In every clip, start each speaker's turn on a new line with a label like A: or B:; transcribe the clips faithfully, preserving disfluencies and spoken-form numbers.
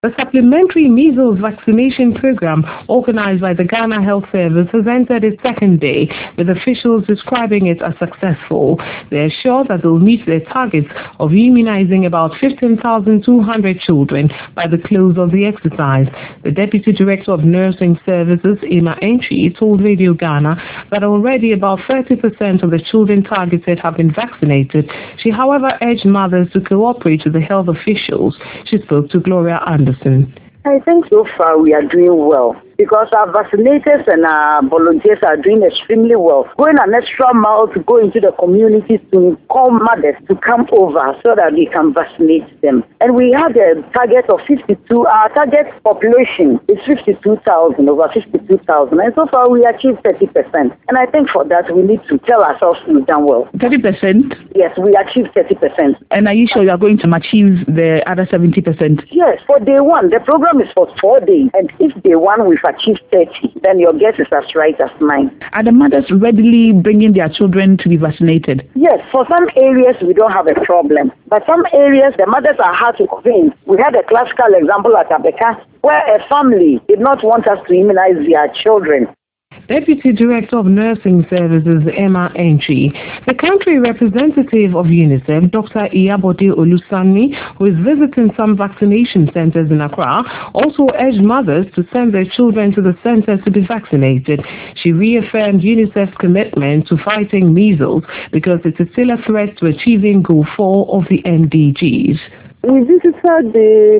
A: The supplementary measles vaccination program organized by the Ghana Health Service has entered its second day, with officials describing it as successful. They are sure that they will meet their targets of immunizing about fifteen thousand two hundred children by the close of the exercise. The Deputy Director of Nursing Services, Emma Entry, told Radio Ghana that already about thirty percent of the children targeted have been vaccinated. She, however, urged mothers to cooperate with the health officials. She spoke to Gloria Anderson.
B: I think so far we are doing well, because our vaccinators and our volunteers are doing extremely well. Going an extra mile to go into the communities to call mothers to come over so that we can vaccinate them. And we had a target of fifty-two. Our target population is fifty-two thousand, over fifty-two thousand. And so far we achieved thirty percent. And I think for that we need to tell ourselves we've done well.
A: thirty percent?
B: Yes, we achieved thirty percent.
A: And are you sure you are going to achieve the other seventy percent?
B: Yes, for day one. The program is for four days. And if day one we've achieved thirty, then your guess is as right as mine.
A: Are the mothers readily bringing their children to be vaccinated?
B: Yes, for some areas we don't have a problem. But some areas the mothers are hard to convince. We had a classical example at Abeka where a family did not want us to immunize their children.
A: Deputy Director of Nursing Services, Emma Entry. The country representative of UNICEF, Doctor Iyabode Olusanmi, who is visiting some vaccination centers in Accra, also urged mothers to send their children to the centers to be vaccinated. She reaffirmed UNICEF's commitment to fighting measles because it is still a threat to achieving Goal four of the M D Gs.
C: We visited the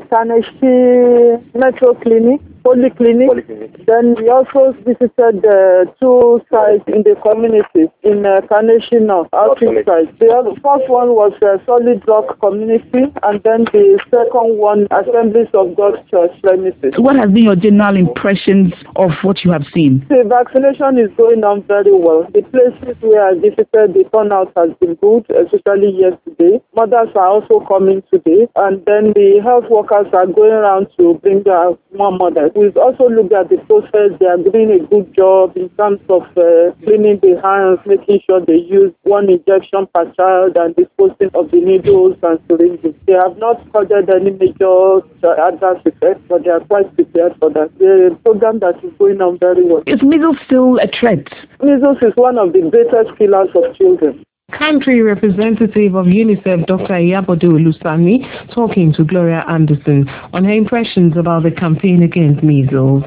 C: Kaneshie Metro Clinic, Polyclinic. Polyclinic. Then we also visited the two sites in the community in uh, Kaneshie North, outreach sites. The other, first one was uh, Solid Rock Community, and then the second one, Assemblies of God Church premises.
A: What has been your general impressions of what you have seen?
C: The vaccination is going on very well. The places where I visited, the turnout has been good, especially yesterday. Mothers are also coming today. And then the health workers are going around to bring out more mothers. We've also looked at the process. They are doing a good job in terms of uh, cleaning the hands, making sure they use one injection per child and disposing of the needles and syringes. They have not recorded any major adverse effects, but they are quite prepared for that. The program that is going on very well.
A: Is measles still a threat?
C: Measles is one of the greatest killers of children.
A: Country representative of UNICEF, Doctor Iyabode Olusanmi, talking to Gloria Anderson on her impressions about the campaign against measles.